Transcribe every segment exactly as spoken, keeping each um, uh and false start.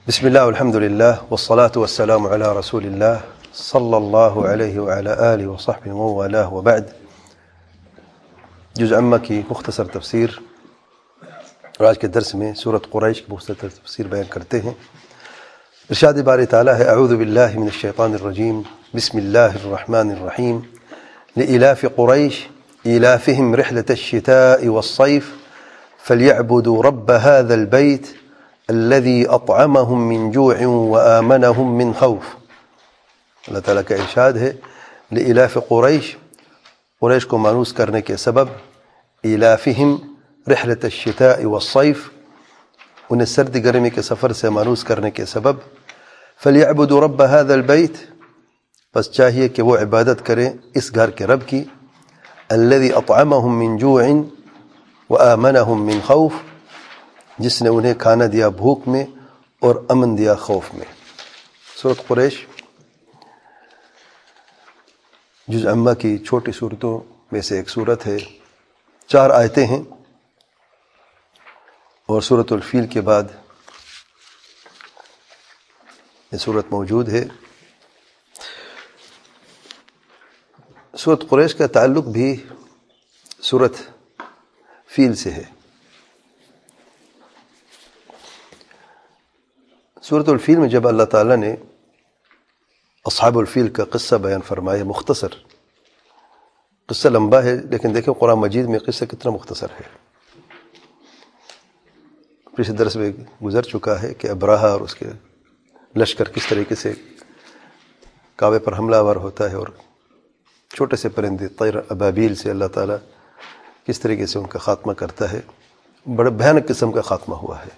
بسم الله والحمد لله والصلاة والسلام على رسول الله صلى الله عليه وعلى آله وصحبه وموالاه وبعد. جزء عما کی مختصر تفسیر اور آج کے درس میں سورۃ قریش کی مختصر تفسیر بیان کرتے ہیں. ارشاد باری تعالیٰ ہے: اعوذ باللہ من الشیطان الرجیم بسم اللہ الرحمن الرحیم لإلاف قریش إيلافهم رحلة الشتاء والصيف فليعبدوا رب هذا البيت الذي أطعمهم من جوع وآمنهم من خوف. اللہ تعالیٰ کا ارشاد ہے لإلاف قریش، قریش کو مانوس کرنے کے سبب، إيلافهم رحلة الشتاء والصيف، انہیں سردی گرمی کے سفر سے مانوس کرنے کے سبب، فليعبدوا رب هذا البيت، بس چاہیے کہ وہ عبادت کریں اس گھر کے رب کی، الذي أطعمهم من جوع وآمنهم من خوف، جس نے انہیں کھانا دیا بھوک میں اور امن دیا خوف میں. سورۃ قریش جزء عامہ کی چھوٹی صورتوں میں سے ایک صورت ہے. چار آیتیں ہیں اور سورۃ الفیل کے بعد یہ صورت موجود ہے. سورۃ قریش کا تعلق بھی سورۃ فیل سے ہے. سورۃ الفیل میں جب اللہ تعالیٰ نے اصحاب الفیل کا قصہ بیان فرمایا، مختصر قصہ، لمبا ہے لیکن دیکھیں قرآن مجید میں قصہ کتنا مختصر ہے. پچھلے درس میں گزر چکا ہے کہ ابراہا اور اس کے لشکر کس طریقے سے کعبے پر حملہ آور ہوتا ہے اور چھوٹے سے پرندے طیر ابابیل سے اللہ تعالیٰ کس طریقے سے ان کا خاتمہ کرتا ہے. بڑے بھیانک قسم کا خاتمہ ہوا ہے.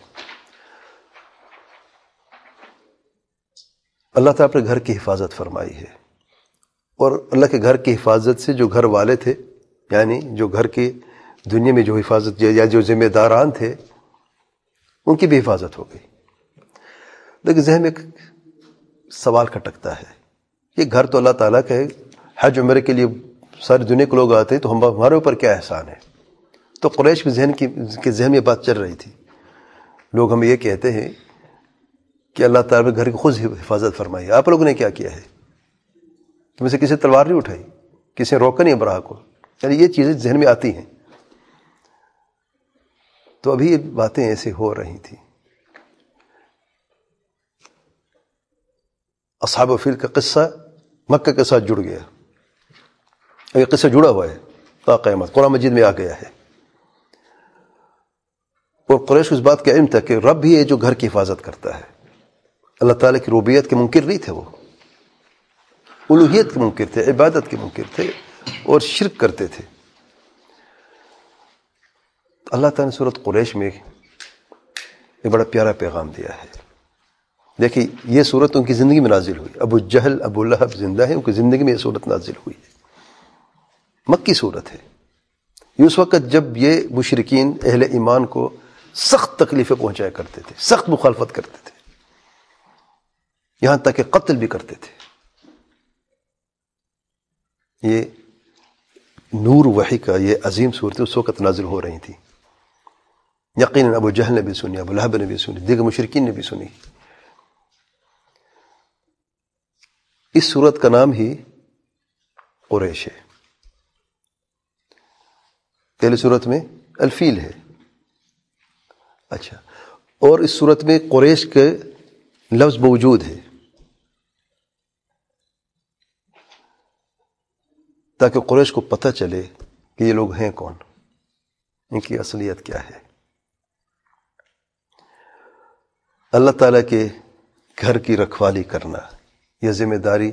اللہ تعالیٰ اپنے گھر کی حفاظت فرمائی ہے، اور اللہ کے گھر کی حفاظت سے جو گھر والے تھے، یعنی جو گھر کی دنیا میں جو حفاظت یا جو ذمہ داران تھے، ان کی بھی حفاظت ہو گئی. لیکن ذہن میں ایک سوال کھٹکتا ہے، یہ گھر تو اللہ تعالیٰ کا ہے، حج عمرے کے لیے ساری دنیا کے لوگ آتے ہیں، تو ہم ہمارے اوپر کیا احسان ہے؟ تو قریش کے ذہن کی کے ذہن میں بات چل رہی تھی. لوگ ہمیں یہ کہتے ہیں کہ اللہ تعالیٰ نے گھر کی خود حفاظت فرمائی، آپ لوگوں نے کیا کیا ہے؟ تم سے کسی تلوار نہیں اٹھائی، کسی نے روکا نہیں ابراہ کو. یعنی یہ چیزیں ذہن میں آتی ہیں. تو ابھی یہ باتیں ایسے ہو رہی تھیں. اصحاب الفیل کا قصہ مکہ کے ساتھ جڑ گیا. یہ قصہ جڑا ہوا ہے تا قیامت، قرآن مجید میں آ گیا ہے. اور قریش کو اس بات کا علم تھا کہ رب ہی ہے جو گھر کی حفاظت کرتا ہے. اللہ تعالیٰ کی ربوبیت کے منکر نہیں تھے، وہ الوہیت کے منکر تھے، عبادت کے منکر تھے اور شرک کرتے تھے. اللہ تعالیٰ نے سورۃ قریش میں ایک بڑا پیارا پیغام دیا ہے. دیکھیں یہ صورت ان کی زندگی میں نازل ہوئی. ابو جہل ابو لہب زندہ ہیں، ان کی زندگی میں یہ صورت نازل ہوئی ہے. مکی صورت ہے. یہ اس وقت جب یہ مشرکین اہل ایمان کو سخت تکلیفیں پہنچایا کرتے تھے، سخت مخالفت کرتے تھے، یہاں تک کہ قتل بھی کرتے تھے. یہ نور وحی کا یہ عظیم صورت اس وقت نازل ہو رہی تھی. یقیناً ابو جہل نے بھی سنی، ابو لہب نے بھی سنی، دیگر مشرکین نے بھی سنی. اس صورت کا نام ہی قریش ہے. پہلی صورت میں الفیل ہے. اچھا، اور اس صورت میں قریش کے لفظ موجود ہے تاکہ قریش کو پتہ چلے کہ یہ لوگ ہیں کون، ان کی اصلیت کیا ہے. اللہ تعالیٰ کے گھر کی رکھوالی کرنا، یہ ذمہ داری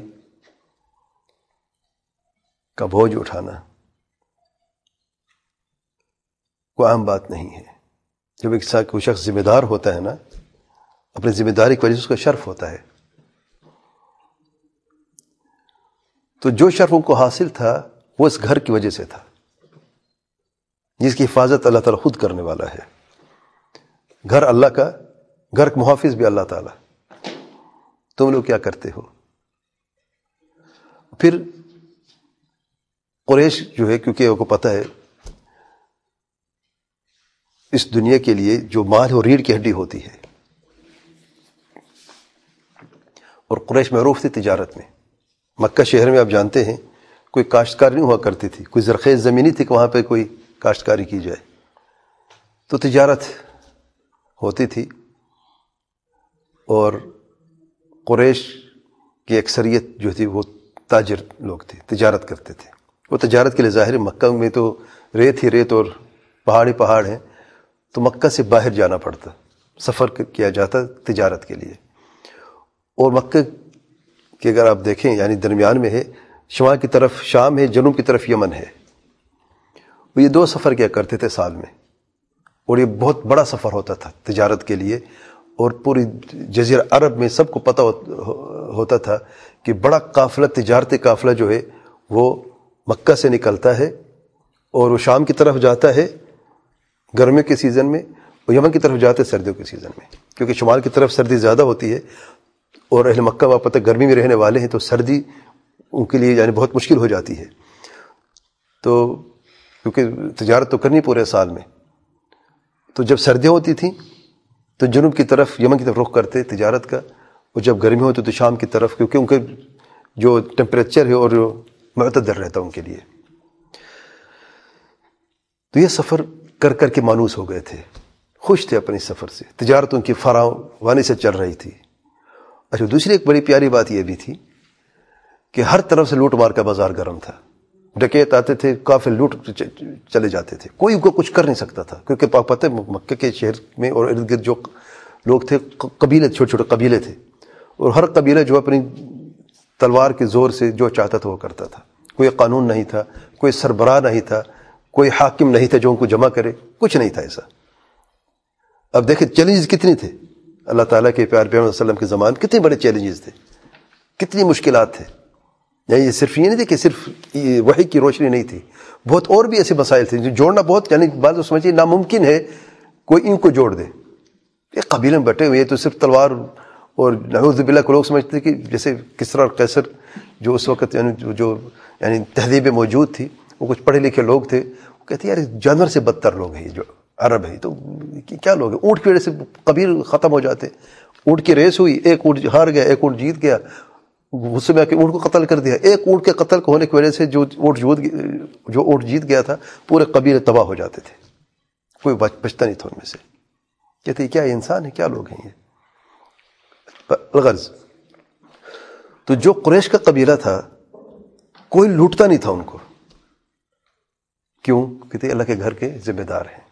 کا بوجھ اٹھانا کوئی عام بات نہیں ہے. جب ایک ساتھ کوئی شخص ذمہ دار ہوتا ہے نا، اپنی ذمہ داری کی وجہ سے اس کا شرف ہوتا ہے. تو جو شرف ان کو حاصل تھا وہ اس گھر کی وجہ سے تھا، جس کی حفاظت اللہ تعالیٰ خود کرنے والا ہے. گھر اللہ کا، گھر کا محافظ بھی اللہ تعالیٰ. تم لوگ کیا کرتے ہو؟ پھر قریش جو ہے، کیونکہ ان کو پتہ ہے اس دنیا کے لیے جو مال اور ریڑھ کی ہڈی ہوتی ہے، اور قریش معروف تھی تجارت میں. مکہ شہر میں آپ جانتے ہیں کوئی کاشتکاری نہیں ہوا کرتی تھی، کوئی زرخیز زمینی تھی کہ وہاں پہ کوئی کاشتکاری کی جائے، تو تجارت ہوتی تھی. اور قریش کی اکثریت جو تھی وہ تاجر لوگ تھے، تجارت کرتے تھے. وہ تجارت کے لیے ظاہر مکہ میں تو ریت ہی ریت اور پہاڑی پہاڑ ہیں، تو مکہ سے باہر جانا پڑتا، سفر کیا جاتا تجارت کے لیے. اور مکہ کہ اگر آپ دیکھیں یعنی درمیان میں ہے، شمال کی طرف شام ہے، جنوب کی طرف یمن ہے. وہ یہ دو سفر کیا کرتے تھے سال میں، اور یہ بہت بڑا سفر ہوتا تھا تجارت کے لیے. اور پوری جزیرہ عرب میں سب کو پتہ ہوتا تھا کہ بڑا قافلہ، تجارتی قافلہ جو ہے وہ مکہ سے نکلتا ہے اور وہ شام کی طرف جاتا ہے گرمیوں کے سیزن میں، اور یمن کی طرف جاتا ہے سردیوں کے سیزن میں، کیونکہ شمال کی طرف سردی زیادہ ہوتی ہے اور اہل مکہ وہ پتہ گرمی میں رہنے والے ہیں، تو سردی ان کے لیے یعنی بہت مشکل ہو جاتی ہے. تو کیونکہ تجارت تو کرنی پورے سال میں، تو جب سردیاں ہوتی تھیں تو جنوب کی طرف یمن کی طرف رخ کرتے تجارت کا، اور جب گرمی ہوتی تو شام کی طرف، کیونکہ ان کے جو ٹیمپریچر ہے اور معتدل رہتا ان کے لیے. تو یہ سفر کر کر کے مانوس ہو گئے تھے، خوش تھے اپنے سفر سے، تجارت ان کی فراوانی سے چل رہی تھی. اچھا، دوسری ایک بڑی پیاری بات یہ بھی تھی کہ ہر طرف سے لوٹ مار کا بازار گرم تھا. ڈکیت آتے تھے، کافر لوٹ چلے جاتے تھے، کوئی کو کچھ کر نہیں سکتا تھا، کیونکہ پاک پتہ مکہ کے شہر میں اور ارد گرد جو لوگ تھے قبیلے، چھوٹے چھوٹے قبیلے تھے، اور ہر قبیلہ جو اپنی تلوار کے زور سے جو چاہتا تھا وہ کرتا تھا. کوئی قانون نہیں تھا، کوئی سربراہ نہیں تھا، کوئی حاکم نہیں تھا جو ان کو جمع کرے، کچھ نہیں تھا ایسا. اب دیکھیں چیلنجز کتنے تھے اللہ تعالیٰ کے پیار پیغمبر صلی اللہ علیہ وسلم کے زمان، کتنے بڑے چیلنجز تھے، کتنی مشکلات تھے. یعنی یہ صرف یہ نہیں تھی کہ صرف وحی کی روشنی نہیں تھی، بہت اور بھی ایسے مسائل تھے جو جوڑنا بہت، یعنی بعض سمجھیے ناممکن ہے کوئی ان کو جوڑ دے. ایک قبیلے میں بٹے ہوئے تو صرف تلوار، اور نعوذ باللہ کو لوگ سمجھتے کہ جیسے کسریٰ اور قیصر جو اس وقت یعنی جو یعنی تہذیبیں موجود تھی، وہ کچھ پڑھے لکھے لوگ تھے، وہ کہتے ہیں یار جانور سے بدتر لوگ ہیں یہ جو عرب ہے، تو کیا لوگ ہیں. اونٹ کی وجہ سے قبیل ختم ہو جاتے. اونٹ کی ریس ہوئی، ایک اونٹ ہار گیا، ایک اونٹ جیت گیا، غصے میں آ کے اونٹ کو قتل کر دیا. ایک اونٹ کے قتل ہونے کی وجہ سے جو اونٹ جو اونٹ جیت گیا تھا پورے قبیلے تباہ ہو جاتے تھے، کوئی بچتا نہیں تھا ان میں سے. کہتے کیا انسان ہے، کیا لوگ ہیں یہ. الغرض تو جو قریش کا قبیلہ تھا کوئی لوٹتا نہیں تھا ان کو. کیوں؟ کہتے اللہ کے گھر کے ذمہ دار ہیں.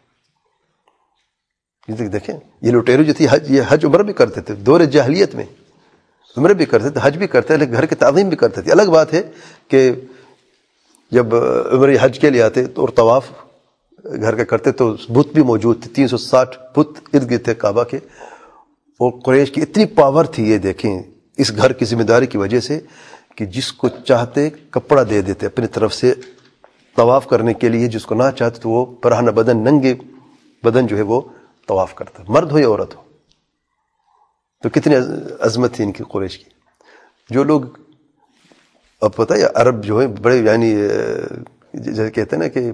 دیکھیں یہ لٹیرے جو تھی حج یہ حج عمرہ بھی کرتے تھے، دور جاہلیت میں عمرہ بھی کرتے تھے، حج بھی کرتے تھے، گھر کی تعظیم بھی کرتے تھے. الگ بات ہے کہ جب عمرہ حج کے لیے آتے تو اور طواف گھر کا کرتے تو بت بھی موجود تھے، تین سو ساٹھ بت ارد گرد تھے کعبہ کے. اور قریش کی اتنی پاور تھی یہ دیکھیں اس گھر کی ذمہ داری کی وجہ سے کہ جس کو چاہتے کپڑا دے دیتے اپنی طرف سے طواف کرنے کے لیے، جس کو نہ چاہتے تو وہ برہنہ بدن، ننگے بدن جو ہے وہ طواف کرتا، مرد ہو یا عورت ہو. تو کتنی عظمت تھی ان کی قریش کی. جو لوگ اب پتہ ہے عرب جو ہے بڑے یعنی جیسے کہتے ہیں نا کہ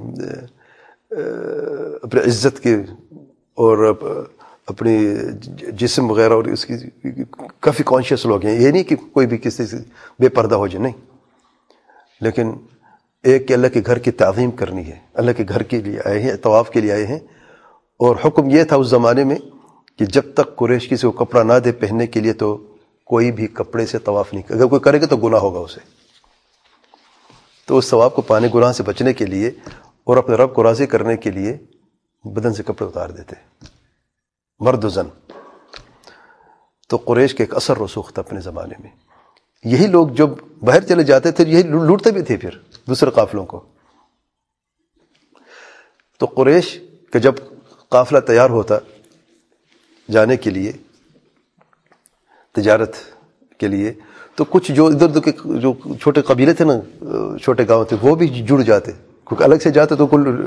اپنی عزت کے اور اپنی جسم وغیرہ اور اس کی کافی کانشیس لوگ ہیں. یہ نہیں کہ کوئی بھی کسی سے بے پردہ ہو جائے، نہیں، لیکن ایک کہ اللہ کے گھر کی تعظیم کرنی ہے. اللہ کے گھر کے لیے آئے ہیں، طواف کے لیے آئے ہیں. اور حکم یہ تھا اس زمانے میں کہ جب تک قریش کسی کو کپڑا نہ دے پہننے کے لیے تو کوئی بھی کپڑے سے طواف نہیں کرے. اگر کوئی کرے گا تو گناہ ہوگا اسے. تو اس ثواب کو پانے، گناہ سے بچنے کے لیے اور اپنے رب کو راضی کرنے کے لیے بدن سے کپڑے اتار دیتے، مرد و زن. تو قریش کے ایک اثر رسوخ تھا اپنے زمانے میں. یہی لوگ جب باہر چلے جاتے تھے یہی لوٹتے بھی تھے پھر دوسرے قافلوں کو. تو قریش کہ جب قافلہ تیار ہوتا جانے کے لیے تجارت کے لیے، تو کچھ جو ادھر ادھر کے جو چھوٹے قبیلے تھے نا، چھوٹے گاؤں تھے، وہ بھی جڑ جاتے، کیونکہ الگ سے جاتے تو کل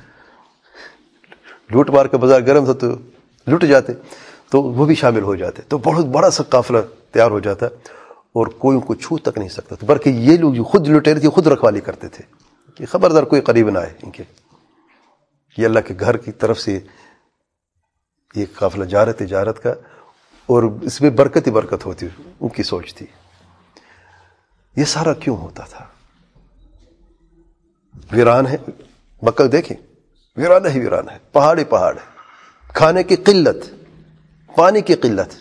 لوٹ مار کا بازار گرم تھا تو لٹ جاتے، تو وہ بھی شامل ہو جاتے. تو بہت بڑا سا قافلہ تیار ہو جاتا اور کوئی ان کو چھو تک نہیں سکتا تھا، بلکہ یہ لوگ جو خود لٹیرے تھے خود رکھوالی کرتے تھے کہ خبردار کوئی قریب نہ آئے ان کے. یہ اللہ کے گھر کی طرف سے یہ قافلہ جا رہا تجارت کا، اور اس میں برکت ہی برکت ہوتی، ان کی سوچ تھی. یہ سارا کیوں ہوتا تھا؟ ویران ہے مکہ، دیکھیں ویران ہی ویران ہے، پہاڑ ہی پہاڑ ہے، کھانے کی قلت، پانی کی قلت،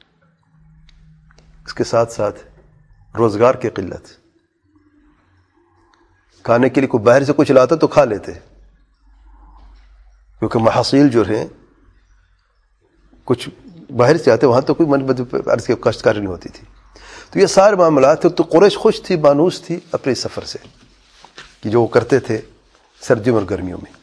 اس کے ساتھ ساتھ روزگار کی قلت. کھانے کے لیے کوئی باہر سے کچھ لاتا تو کھا لیتے، کیونکہ محاصیل جو ہیں کچھ باہر سے آتے، وہاں تو کوئی من عرض کی کاشتکاری نہیں ہوتی تھی. تو یہ سارے معاملات تھے. تو قریش خوش تھی، مانوس تھی اپنے سفر سے کہ جو وہ کرتے تھے سردیوں اور گرمیوں میں.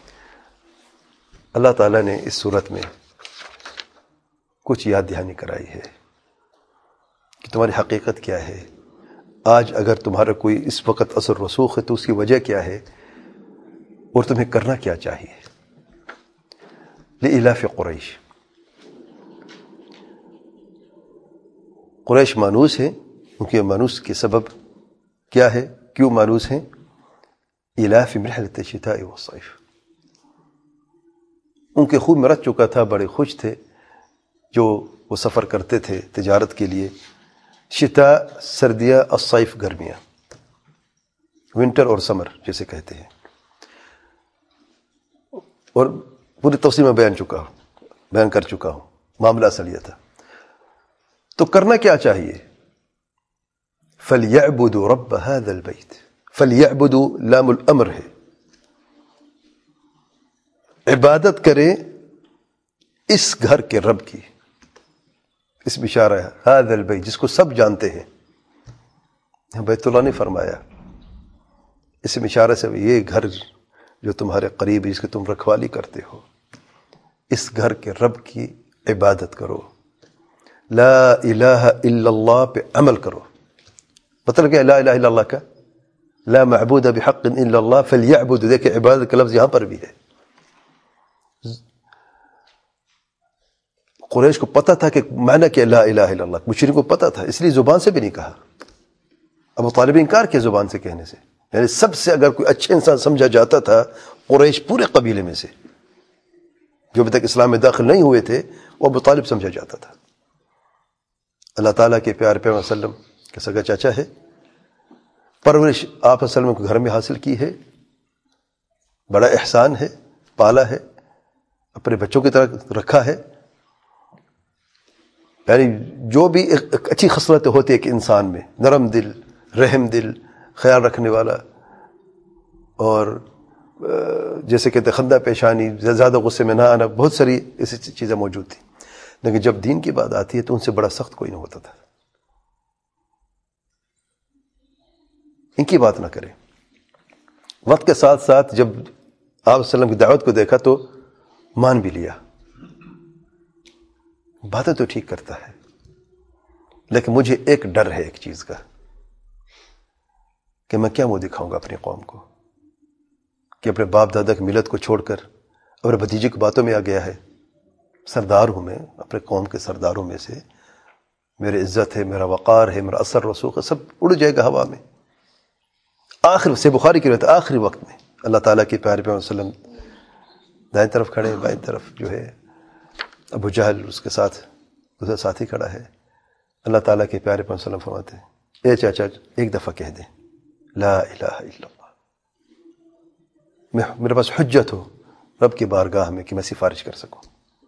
اللہ تعالیٰ نے اس صورت میں کچھ یاد دہانی کرائی ہے کہ تمہاری حقیقت کیا ہے. آج اگر تمہارا کوئی اس وقت اثر رسوخ ہے تو اس کی وجہ کیا ہے اور تمہیں کرنا کیا چاہیے. لإلاف قریش، قریش مانوس ہیں. ان کے مانوس کے سبب کیا ہے، کیوں مانوس ہیں؟ إلاف مرحلة الشتاء والصيف، ان کے خوب مرض چکا تھا، بڑے خوش تھے جو وہ سفر کرتے تھے تجارت کے لیے. شتاء سردیاں، الصيف گرمیاں، ونٹر اور سمر جیسے کہتے ہیں. اور پوری تفصیل میں بیان چکا ہوں بیان کر چکا ہوں معاملہ اصل یہ تھا. تو کرنا کیا چاہیے؟ فَلْيَعْبُدُوا رَبَّ هَذَا الْبَيْتِ، فَلْيَعْبُدُوا لام الامر ہے، عبادت کریں اس گھر کے رب کی. اس میں اشارہ ہے هذا البیت، جس کو سب جانتے ہیں. بیت اللہ نے فرمایا، اس میں اشارہ سے یہ گھر جو تمہارے قریب ہے، جس کی تم رکھوالی کرتے ہو، اس گھر کے رب کی عبادت کرو. لا الہ الا اللہ پہ عمل کرو. مطلب کہ لا الہ الا اللہ کا، لا معبود بحق الا اللہ فلیعبد. دیکھیں عبادت کا لفظ یہاں پر بھی ہے. قریش کو پتہ تھا کہ معنی کہ لا الہ الا اللہ، مشرکین کو پتہ تھا، اس لیے زبان سے بھی نہیں کہا. ابو طالب انکار کیا زبان سے کہنے سے. یعنی سب سے اگر کوئی اچھے انسان سمجھا جاتا تھا قریش پورے قبیلے میں سے جو ابھی تک اسلام میں داخل نہیں ہوئے تھے، وہ ابو طالب سمجھا جاتا تھا. اللہ تعالیٰ کے پیارے پیغمبر صلی اللہ علیہ وسلم کا سگا چاچا ہے. پرورش آپ صلی اللہ علیہ وسلم کو گھر میں حاصل کی ہے، بڑا احسان ہے، پالا ہے، اپنے بچوں کی طرح رکھا ہے. یعنی جو بھی ایک اچھی خصلتیں ہوتی ہے کہ انسان میں، نرم دل، رحم دل، خیال رکھنے والا، اور جیسے کہتے خندہ پیشانی، زیادہ غصے میں نہ آنا، بہت ساری ایسی چیزیں موجود تھیں. لیکن جب دین کی بات آتی ہے تو ان سے بڑا سخت کوئی نہیں ہوتا تھا. ان کی بات نہ کریں. وقت کے ساتھ ساتھ جب آپ صلی اللہ علیہ وسلم کی دعوت کو دیکھا تو مان بھی لیا. باتیں تو ٹھیک کرتا ہے، لیکن مجھے ایک ڈر ہے ایک چیز کا، کہ میں کیا منہ دکھاؤں گا اپنی قوم کو کہ اپنے باپ دادا کی ملت کو چھوڑ کر اپنے بھتیجے کی باتوں میں آ گیا ہے. سردار ہوں میں، اپنے قوم کے سرداروں میں سے، میرے عزت ہے، میرا وقار ہے، میرا اثر رسوخ ہے، سب اڑ جائے گا ہوا میں. آخر سے بخاری کی روایت، آخری وقت میں اللہ تعالیٰ کے پیارے پیغمبر صلی اللہ علیہ وسلم دائیں طرف کھڑے ہیں، بائیں طرف جو ہے ابو جہل اس کے ساتھ دوسرا ساتھی کھڑا ہے. اللہ تعالیٰ کے پیارے پیغمبر صلی اللہ علیہ وسلم فرماتے ہیں، اے چاچا ایک دفعہ کہہ دیں لا الہ الا اللہ، میں میرے پاس حجت ہو رب کی بارگاہ میں کہ میں سفارش کر سکوں.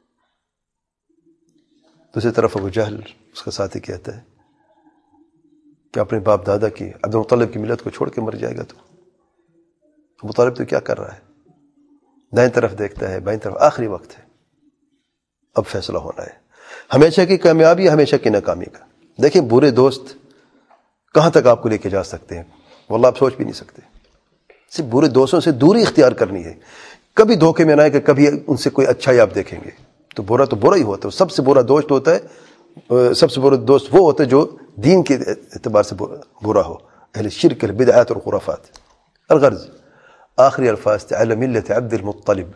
دوسری طرف ابو جہل اس کا ساتھی کہتا ہے کہ اپنے باپ دادا کی، عبد المطلب کی ملت کو چھوڑ کے مر جائے گا. تو ابو طالب تو کیا کر رہا ہے؟ دائیں طرف دیکھتا ہے، بائیں طرف. آخری وقت ہے، اب فیصلہ ہونا ہے، ہمیشہ کی کامیابی، ہمیشہ کی ناکامی کا. دیکھیں برے دوست کہاں تک آپ کو لے کے جا سکتے ہیں، واللہ آپ سوچ بھی نہیں سکتے. صرف برے دوستوں سے دوری اختیار کرنی ہے. کبھی دھوکے میں نہ آئے کہ کبھی ان سے کوئی اچھائی آپ دیکھیں گے. تو برا تو برا ہی ہوتا ہے. سب سے برا دوست ہوتا ہے، سب سے برا دوست وہ ہوتا ہے جو دین کے اعتبار سے برا ہو. اہل شرک، البدعات اور خرافات. الغرض آخری الفاظ تھے علی ملت عبد المطلب،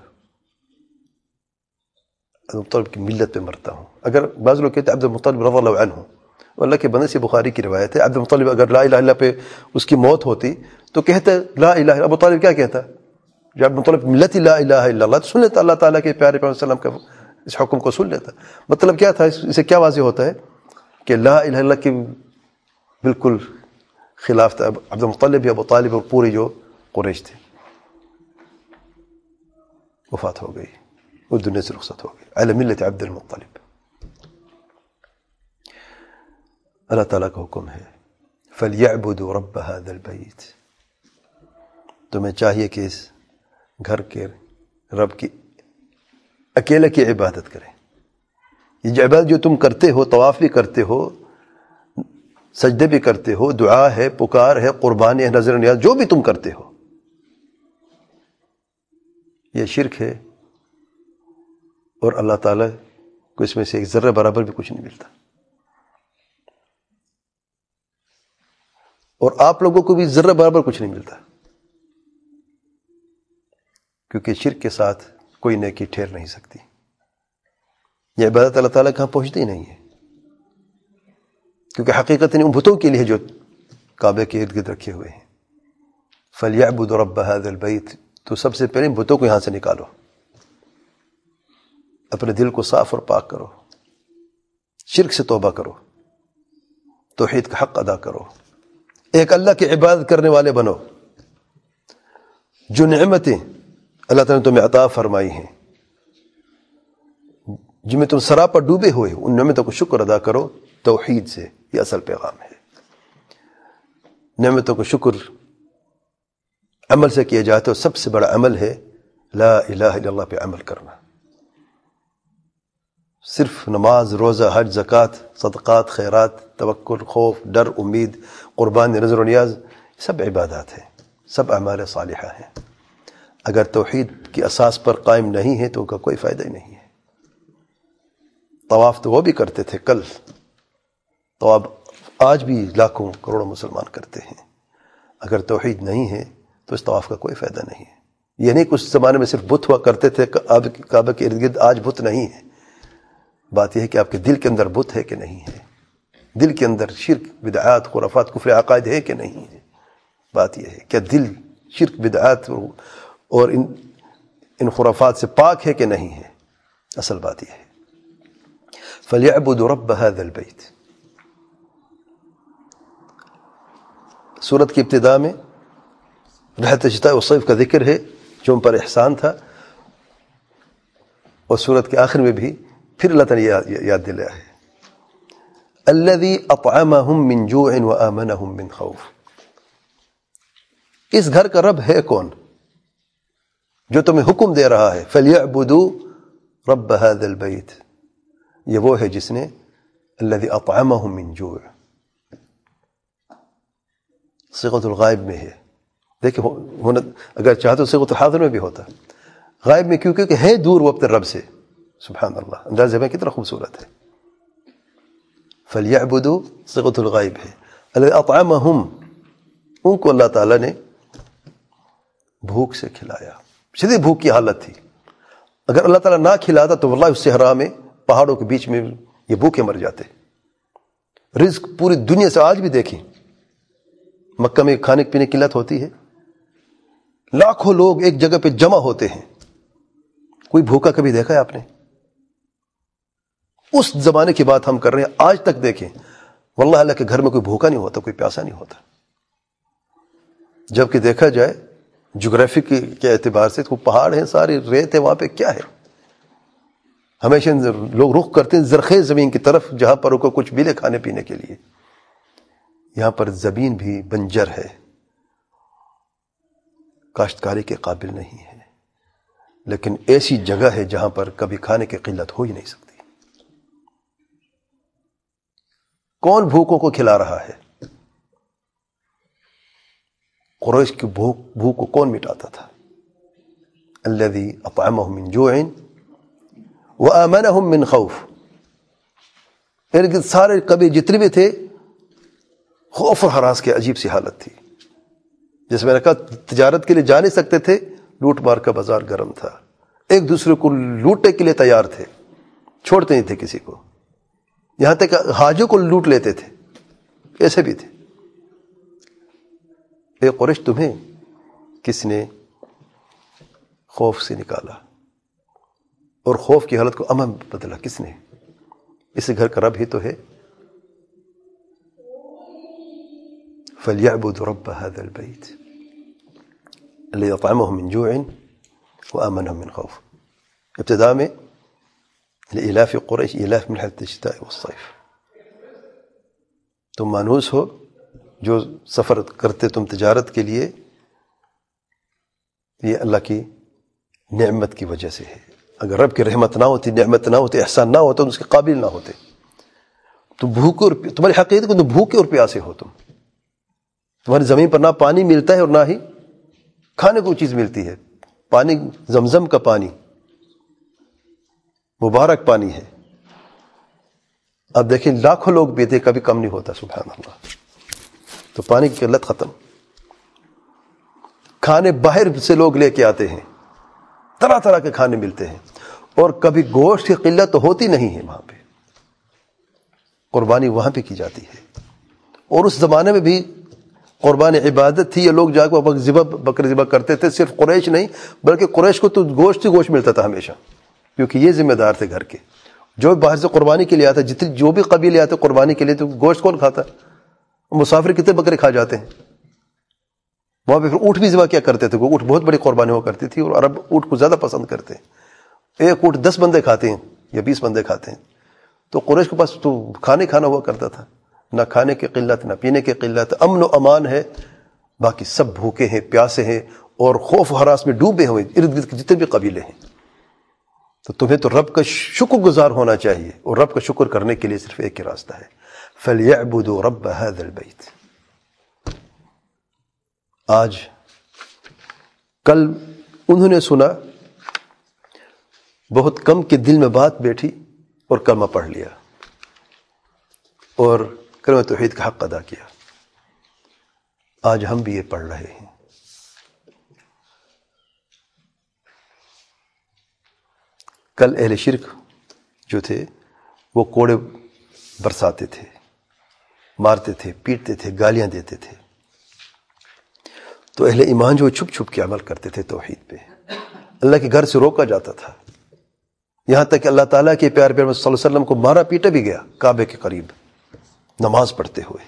عبد المطلب کی ملت پہ مرتا ہوں. اگر بعض لوگ کہتے ہیں عبد المطلب رضی اللہ عنہ، اللہ کے بندے سے بخاری کی روایت ہے، عبد المطلب اگر لا الہ الا اللہ پہ اس کی موت ہوتی تو کہتا لا الہ الا. ابو طالب کیا کہتا؟ جب عبد المطلب ملت لا الہ الا اللہ، تو سن لیتا اللہ تعالیٰ کے پیارے پیغمبر صلی اللہ علیہ وسلم کا اس حکم کو سن لیتا. مطلب کیا تھا؟ اسے کیا واضح ہوتا ہے کہ لا الہ الا اللہ کے بالکل خلاف تھا عبد المطلب یا ابو طالب اور پوری جو قریش تھے. وفات ہو گئی اور دنیا سے رخصت ہو گئی علی ملت عبد المطلب. اللہ تعالیٰ کا حکم ہے فَلْيَعْبُدُوا رَبَّ هَذَا الْبَيْتِ. تمہیں چاہیے کہ اس گھر کے رب کی اکیلے کی عبادت کریں. یہ جو عبادت جو تم کرتے ہو، طواف بھی کرتے ہو، سجدے بھی کرتے ہو، دعا ہے، پکار ہے، قربانی ہے، نظر نیاز، جو بھی تم کرتے ہو، یہ شرک ہے اور اللہ تعالیٰ کو اس میں سے ایک ذرہ برابر بھی کچھ نہیں ملتا. اور آپ لوگوں کو بھی ذرہ برابر کچھ نہیں ملتا، کیونکہ شرک کے ساتھ کوئی نیکی ٹھہر نہیں سکتی. یہ عبادت اللہ تعالیٰ کہاں پہنچتی ہی نہیں ہے، کیونکہ حقیقت ان بتوں کے لیے جو کعبے کے ارد گرد رکھے ہوئے ہیں. فَلْيَعْبُدُوا رَبَّ هَذَا الْبَيْتِ. تو سب سے پہلے بتوں کو یہاں سے نکالو، اپنے دل کو صاف اور پاک کرو، شرک سے توبہ کرو، توحید کا حق ادا کرو، ایک اللہ کی عبادت کرنے والے بنو. جو نعمتیں اللہ تعالیٰ نے تمہیں عطا فرمائی ہیں، جن میں تم سراپا ڈوبے ہوئے ہو، ان نعمتوں کو شکر ادا کرو توحید سے. یہ اصل پیغام ہے. نعمتوں کو شکر عمل سے کیا جاتا ہے، سب سے بڑا عمل ہے لا الہ الا اللہ پہ عمل کرنا. صرف نماز، روزہ، حج، زکوٰۃ، صدقات، خیرات، توکل، خوف، ڈر، امید، قربانی، نذر و نیاز، سب عبادات ہیں، سب اعمال صالحہ ہیں. اگر توحید کی اساس پر قائم نہیں ہے تو ان کا کوئی فائدہ ہی نہیں ہے. طواف تو وہ بھی کرتے تھے کل، طواف آج بھی لاکھوں کروڑوں مسلمان کرتے ہیں. اگر توحید نہیں ہے تو اس طواف کا کوئی فائدہ نہیں ہے. یہ نہیں کچھ زمانے میں صرف بت ہوا کرتے تھے کعبہ کے ارد گرد، آج بت نہیں ہے. بات یہ ہے کہ آپ کے دل کے اندر بت ہے کہ نہیں ہے، دل کے اندر شرک، بدعات، خرافات، کفر عقائد ہے کہ نہیں ہے. بات یہ ہے کہ دل شرک، بدعات اور ان ان خرافات سے پاک ہے کہ نہیں ہے. اصل بات یہ ہے. فَلْيَعْبُدُوا رَبَّ هَذَا الْبَيْتِ. سورت کی ابتدا میں رحلت شتاء و صیف کا ذکر ہے جو ان پر احسان تھا، اور سورت کے آخر میں بھی پھر اللہ تعالیٰ نے یاد دلایا ہے الذی اطعمہم من جوع و آمنہم من خوف. اس گھر کا رب ہے کون جو تمہیں حکم دے رہا ہے فَلْيَعْبُدُوا رَبَّ هَذَا الْبَيْتِ. یہ وہ ہے جس نے الذی اطعمہم من جوع، صيغۃ الغائب میں ہے. دیکھیں ہونا اگر چاہتے تو صيغۃ الحاضر میں بھی ہوتا، غائب میں کیوں؟ کہ ہے دور وہ اپنے رب سے. سبحان اللہ، انداز میں کتنا خوبصورت ہے. فَلْيَعْبُدُوا صيغۃ الغائب ہے. الذی اطعمہم، ان کو اللہ تعالیٰ نے بھوک سے کھلایا، شدید بھوک کی حالت تھی. اگر اللہ تعالیٰ نہ کھلاتا تو واللہ اس صحرا میں، پہاڑوں کے بیچ میں یہ بھوکے مر جاتے. رزق پوری دنیا سے آج بھی دیکھیں، مکہ میں کھانے پینے کی قلت ہوتی ہے، لاکھوں لوگ ایک جگہ پہ جمع ہوتے ہیں، کوئی بھوکا کبھی دیکھا ہے آپ نے؟ اس زمانے کی بات ہم کر رہے ہیں. آج تک دیکھیں واللہ اللہ کے گھر میں کوئی بھوکا نہیں ہوتا، کوئی پیاسا نہیں ہوتا. جبکہ دیکھا جائے جغرافی کے اعتبار سے تو پہاڑ ہیں، سارے ریت ہے، وہاں پہ کیا ہے؟ ہمیشہ لوگ رخ کرتے ہیں زرخیز زمین کی طرف جہاں پر ان کو کچھ ملے کھانے پینے کے لیے. یہاں پر زمین بھی بنجر ہے، کاشتکاری کے قابل نہیں ہے، لیکن ایسی جگہ ہے جہاں پر کبھی کھانے کی قلت ہو ہی نہیں سکتی. کون بھوکوں کو کھلا رہا ہے؟ قریش کی بھوک بھوک کو کون مٹاتا تھا؟ الذی اطعمہم من جوع وآمنہم من خوف. ارد سارے کبھی جتنے بھی تھے، خوف اور ہراس کی عجیب سی حالت تھی. جیسے میں نے کہا تجارت کے لیے جا نہیں سکتے تھے، لوٹ مار کا بازار گرم تھا، ایک دوسرے کو لوٹنے کے لیے تیار تھے، چھوڑتے نہیں تھے کسی کو، یہاں تک حاجوں کو لوٹ لیتے تھے. ایسے بھی تھے. اے قریش، تمہیں کس نے خوف سے نکالا اور خوف کی حالت کو امن بدلا؟ کس نے؟ اس گھر کا رب ہی تو ہے. فَلْيَعْبُدُوا رَبَّ هَذَا الْبَيْتِ الَّذِي أَطْعَمَهُم مِّن جُوعٍ وَآمَنَهُم مِّن خوف. ابتداء میں لإلاف قریش إلاف من رحلة الشتاء والصيف. تم مانوس ہو جو سفر کرتے تم تجارت کے لیے، یہ اللہ کی نعمت کی وجہ سے ہے. اگر رب کی رحمت نہ ہوتی، نعمت نہ ہوتی، احسان نہ ہوتا، اس کے قابل نہ ہوتے. تو بھوکے اور تمہاری حقیقت کو تو بھوکے اور پیاسے ہو تم. تمہاری زمین پر نہ پانی ملتا ہے اور نہ ہی کھانے کو چیز ملتی ہے. پانی زمزم کا پانی مبارک پانی ہے. اب دیکھیں لاکھوں لوگ پیتے کبھی کم نہیں ہوتا. سبحان اللہ. تو پانی کی قلت ختم. کھانے باہر سے لوگ لے کے آتے ہیں، طرح طرح کے کھانے ملتے ہیں، اور کبھی گوشت کی قلت تو ہوتی نہیں ہے. وہاں پہ قربانی وہاں پہ کی جاتی ہے. اور اس زمانے میں بھی قربانی عبادت تھی. یہ لوگ جا کے ذبح بکر ذبح کرتے تھے. صرف قریش نہیں بلکہ قریش کو تو گوشت ہی گوشت ملتا تھا ہمیشہ، کیونکہ یہ ذمہ دار تھے گھر کے. جو باہر سے قربانی کے لیے آتا، جتنی جو بھی قبیلے آتے قربانی کے لیے، تو گوشت کون کھاتا؟ مسافر کتنے بکرے کھا جاتے ہیں. وہاں پہ پھر اونٹ بھی ذبح کیا کرتے تھے. اونٹ بہت بڑی قربانی ہوا کرتی تھی، اور عرب اونٹ کو زیادہ پسند کرتے ہیں. ایک اونٹ دس بندے کھاتے ہیں یا بیس بندے کھاتے ہیں. تو قریش کے پاس تو کھانے کھانا ہوا کرتا تھا. نہ کھانے کی قلت، نہ پینے کی قلت، امن و امان ہے. باقی سب بھوکے ہیں، پیاسے ہیں، اور خوف و ہراس میں ڈوبے ہوئے ارد گرد کے جتنے بھی قبیلے ہیں. تو تمہیں تو رب کا شکر گزار ہونا چاہیے، اور رب کا شکر کرنے کے لیے صرف ایک ہی راستہ ہے، فَلْيَعْبُدُوا رَبَّ هَذَا الْبَيْتِ. آج کل انہوں نے سنا، بہت کم کے دل میں بات بیٹھی اور کلمہ پڑھ لیا اور کلمہ توحید کا حق ادا کیا. آج ہم بھی یہ پڑھ رہے ہیں. کل اہل شرک جو تھے وہ کوڑے برساتے تھے، مارتے تھے، پیٹتے تھے، گالیاں دیتے تھے. تو اہل ایمان جو چھپ چھپ کے عمل کرتے تھے توحید پہ، اللہ کے گھر سے روکا جاتا تھا. یہاں تک کہ اللہ تعالیٰ کے پیارے پیغمبر صلی اللہ علیہ وسلم کو مارا پیٹا بھی گیا کعبے کے قریب نماز پڑھتے ہوئے.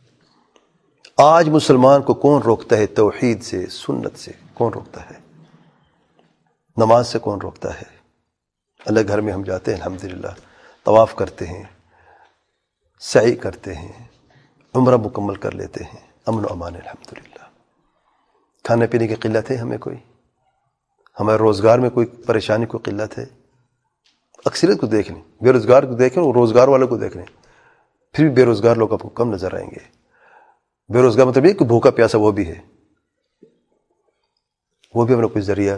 آج مسلمان کو کون روکتا ہے توحید سے، سنت سے؟ کون روکتا ہے؟ نماز سے کون روکتا ہے؟ اللہ گھر میں ہم جاتے ہیں الحمدللہ، طواف کرتے ہیں، سعی کرتے ہیں، عمرہ مکمل کر لیتے ہیں، امن و امان الحمدللہ. کھانے پینے کی قلت ہے ہمیں کوئی؟ ہمارے روزگار میں کوئی پریشانی، کوئی قلت ہے؟ اکثریت کو دیکھ لیں، بے روزگار کو دیکھ لیں اور روزگار والوں کو دیکھ لیں، پھر بھی بے روزگار لوگ آپ کو کم نظر آئیں گے. بے روزگار مطلب یہ کہ بھوکا پیاسا وہ بھی ہے، وہ بھی اپنا کوئی ذریعہ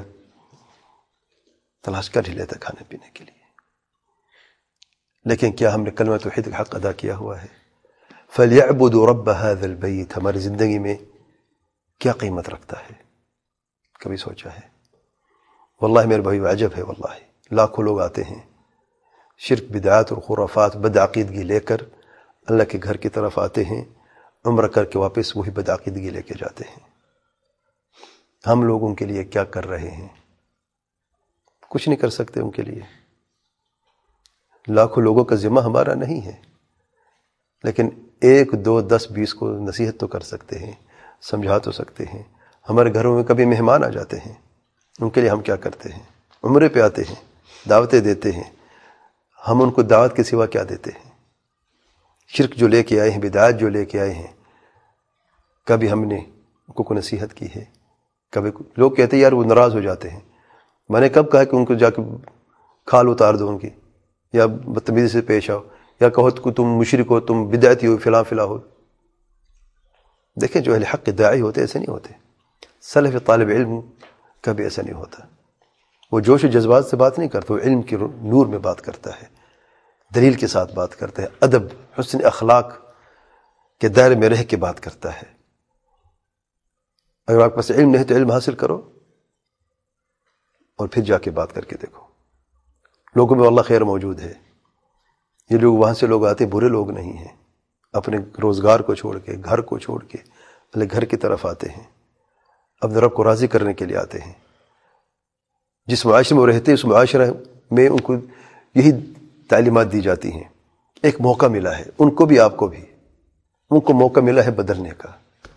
تلاش کر ہی لیتا کھانے پینے کے لیے. لیکن کیا ہم نے کلمہ توحید کا حق ادا کیا ہوا ہے؟ فَلْيَعْبُدُوا رَبَّ هَذَا الْبَيْتِ ہماری زندگی میں کیا قیمت رکھتا ہے؟ کبھی سوچا ہے؟ واللہ میرے بھائی عجب ہے. واللہ لاکھوں لوگ آتے ہیں شرک، بدعات اور خرافات، بدعقیدگی لے کر اللہ کے گھر کی طرف آتے ہیں، عمرہ کر کے واپس وہی بدعقیدگی لے کے جاتے ہیں. ہم لوگ ان کے لیے کیا کر رہے ہیں؟ کچھ نہیں کر سکتے ان کے لیے. لاکھوں لوگوں کا ذمہ ہمارا نہیں ہے، لیکن ایک دو دس بیس کو نصیحت تو کر سکتے ہیں، سمجھا تو سکتے ہیں. ہمارے گھروں میں کبھی مہمان آ جاتے ہیں، ان کے لیے ہم کیا کرتے ہیں؟ عمرے پہ آتے ہیں، دعوتیں دیتے ہیں. ہم ان کو دعوت کے سوا کیا دیتے ہیں؟ شرک جو لے کے آئے ہیں، بدعات جو لے کے آئے ہیں، کبھی ہم نے ان کو کوئی نصیحت کی ہے؟ کبھی لوگ کہتے ہیں یار وہ ناراض ہو جاتے ہیں. میں نے کب کہا کہ ان کو جا کے کھال اتار دو ان کی، یا بدتمیزی سے پیش آؤ، یا کہو کہ تم مشرک ہو، تم بدعتی ہو، فلاں فلاں ہو؟ دیکھیں جو اہل حق کے داعی ہوتے ایسے نہیں ہوتے. سلف طالب علم کبھی ایسا نہیں ہوتا. وہ جوش و جذبات سے بات نہیں کرتا، وہ علم کی نور میں بات کرتا ہے، دلیل کے ساتھ بات کرتا ہے، ادب، حسن اخلاق کے دائرے میں رہ کے بات کرتا ہے. اگر آپ کے پاس علم نہیں تو علم حاصل کرو اور پھر جا کے بات کر کے دیکھو. لوگوں میں واللہ خیر موجود ہے. یہ لوگ وہاں سے لوگ آتے برے لوگ نہیں ہیں، اپنے روزگار کو چھوڑ کے، گھر کو چھوڑ کے اللہ گھر کی طرف آتے ہیں، اپنے رب کو راضی کرنے کے لیے آتے ہیں. جس معاشرے میں وہ رہتے ہیں اس معاشرے میں ان کو یہی تعلیمات دی جاتی ہیں. ایک موقع ملا ہے ان کو بھی، آپ کو بھی، ان کو موقع ملا ہے بدلنے کا.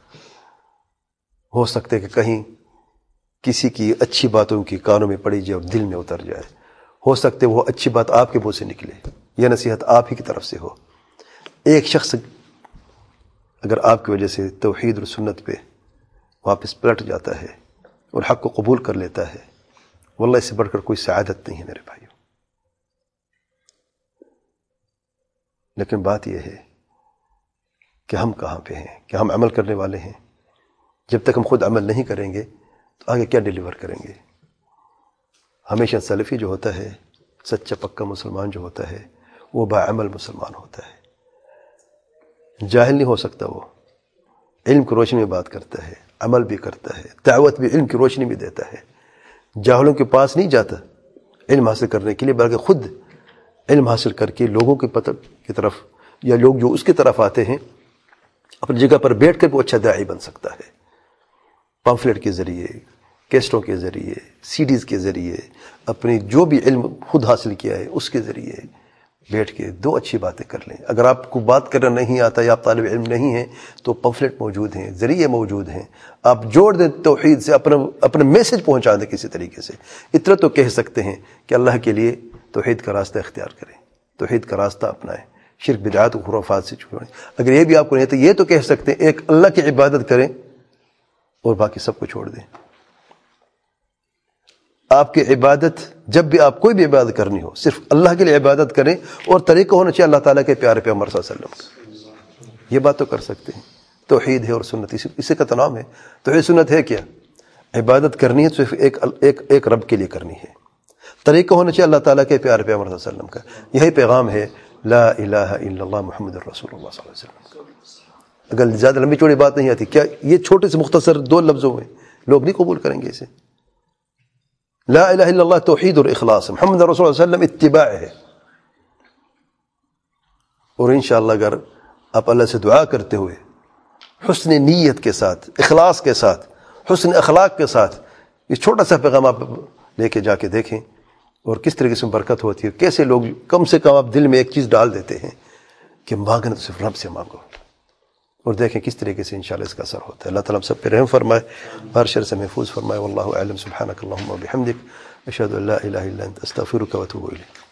ہو سکتا ہے کہ کہیں کسی کی اچھی باتوں کی کانوں میں پڑی جائے اور دل میں اتر جائے، ہو سکتا ہے وہ اچھی بات آپ کے منہ سے نکلے، یہ نصیحت آپ ہی کی طرف سے ہو۔ ایک شخص اگر آپ کی وجہ سے توحید اور سنت پہ واپس پلٹ جاتا ہے اور حق کو قبول کر لیتا ہے، واللہ اس سے بڑھ کر کوئی سعادت نہیں ہے میرے بھائیوں۔ لیکن بات یہ ہے کہ ہم کہاں پہ ہیں، کہ ہم عمل کرنے والے ہیں؟ جب تک ہم خود عمل نہیں کریں گے تو آگے کیا ڈیلیور کریں گے؟ ہمیشہ سلفی جو ہوتا ہے، سچا پکا مسلمان جو ہوتا ہے، وہ باعمل مسلمان ہوتا ہے، جاہل نہیں ہو سکتا۔ وہ علم کی روشنی میں بات کرتا ہے، عمل بھی کرتا ہے، دعوت بھی علم کی روشنی بھی دیتا ہے، جاہلوں کے پاس نہیں جاتا علم حاصل کرنے کے لیے، بلکہ خود علم حاصل کر کے لوگوں کی پتہ کی طرف، یا لوگ جو اس کی طرف آتے ہیں، اپنی جگہ پر بیٹھ کر وہ اچھا داعی بن سکتا ہے، پمفلیٹ کے ذریعے، کیسٹوں کے ذریعے، سی ڈیز کے ذریعے، اپنی جو بھی علم خود حاصل کیا ہے اس کے ذریعے بیٹھ کے دو اچھی باتیں کر لیں۔ اگر آپ کو بات کرنا نہیں آتا یا آپ طالب علم نہیں ہیں تو پمفلیٹ موجود ہیں، ذریعے موجود ہیں، آپ جوڑ دیں توحید سے، اپنا اپنا میسج پہنچا دیں کسی طریقے سے۔ اتنا تو کہہ سکتے ہیں کہ اللہ کے لیے توحید کا راستہ اختیار کریں، توحید کا راستہ اپنائیں، شرک بدعات و خرافات سے چھوڑیں۔ اگر یہ بھی آپ کو نہیں تو یہ تو کہہ سکتے ہیں ایک اللہ کی عبادت کریں اور باقی سب کو چھوڑ دیں۔ آپ کی عبادت، جب بھی آپ کوئی بھی عبادت کرنی ہو، صرف اللہ کے لیے عبادت کریں، اور طریقہ ہونا چاہیے اللہ تعالیٰ کے پیارے پیغمبر صلی اللہ علیہ وسلم کا۔ یہ بات تو کر سکتے ہیں۔ توحید ہے اور سنت، اسی کا تو نام ہے توحید۔ سنت ہے کیا؟ عبادت کرنی ہے صرف ایک ایک ایک رب کے لیے کرنی ہے، طریقہ ہونا چاہیے اللہ تعالیٰ کے پیارے پیغمبر صلی اللہ علیہ وسلم کا۔ یہی پیغام ہے لا الہ الا اللہ محمد الرسول اللہ صلی اللہ علیہ وسلم۔ اگر زیادہ لمبی چوڑی بات نہیں آتی، کیا یہ چھوٹے سے مختصر دو لفظوں میں لوگ نہیں قبول کریں گے اسے؟ لا الہ الا اللہ توحید اور اخلاص، محمد رسول اللہ صلی اللہ علیہ وسلم اتباع ہے۔ اور انشاءاللہ اگر آپ اللہ سے دعا کرتے ہوئے حسن نیت کے ساتھ، اخلاص کے ساتھ، حسن اخلاق کے ساتھ یہ چھوٹا سا پیغام آپ لے کے جا کے دیکھیں، اور کس طریقے سے برکت ہوتی ہے، کیسے لوگ کم سے کم آپ دل میں ایک چیز ڈال دیتے ہیں کہ مانگنا تو صرف رب سے مانگو، اور دیکھیں کس طریقے سے انشاءاللہ اس کا اثر ہوتا ہے۔ اللہ تعالیٰ ہم سب پہ رحم فرمائے، ہر شر سے محفوظ فرمائے۔ واللہ اعلم، سبحانک اللہم و بحمدک، اشہد ان لا الہ الا انت، استغفرک و اتوب الیک۔